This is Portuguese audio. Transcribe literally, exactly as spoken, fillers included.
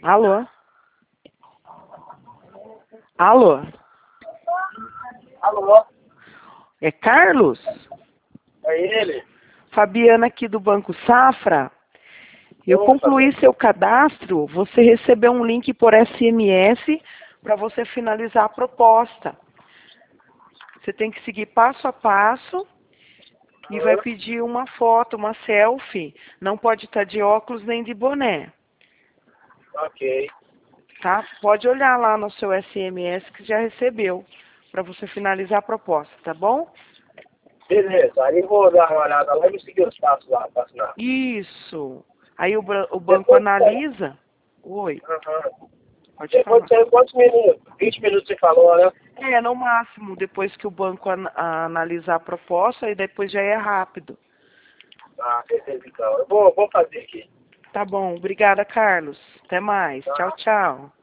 Alô? Alô? Alô? É Carlos? É ele? Fabiana aqui do Banco Safra. Eu Ô, concluí Fabiana. seu cadastro. Você recebeu um link por S M S para você finalizar a proposta. Você tem que seguir passo a passo e vai Aham. pedir uma foto, uma selfie. Não pode estar de óculos nem de boné, Ok. tá? Pode olhar lá no seu S M S que já recebeu para você finalizar a proposta, tá bom? Beleza, aí eu vou dar uma olhada lá e seguir os passos lá para assinar. Isso. Aí o, bra- o banco Depois saiu. analisa. Oi, Aham. pode Depois falar. saiu quantos minutos? vinte minutos você falou, né? É, no máximo, depois que o banco an- analisar a proposta, e depois já é rápido. Ah, beleza então. Eu vou, vou fazer aqui. Tá bom, obrigada, Carlos. Até mais. Tchau, Tá? tchau.